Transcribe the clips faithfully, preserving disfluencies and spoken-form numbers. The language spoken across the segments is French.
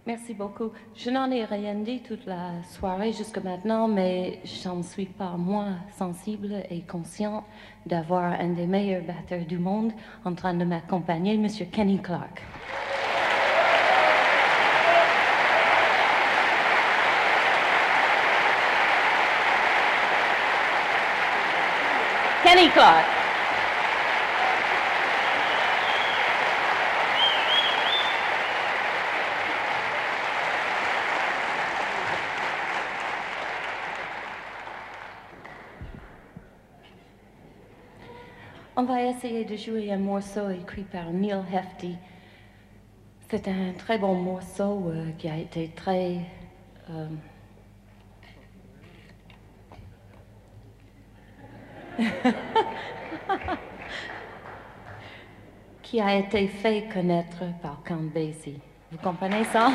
Merci beaucoup. Je n'en ai rien dit toute la soirée jusqu'à maintenant, mais j'en suis pas moins sensible et conscient d'avoir un des meilleurs batteurs du monde en train de m'accompagner, Monsieur Kenny Clark. Kenny Clark. On va essayer de jouer un morceau écrit par Neil Hefti. C'est un très bon morceau euh, qui a été très... euh, qui a été fait connaître par Count Basie. Vous comprenez ça?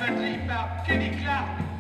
batterie par Kenny Clark.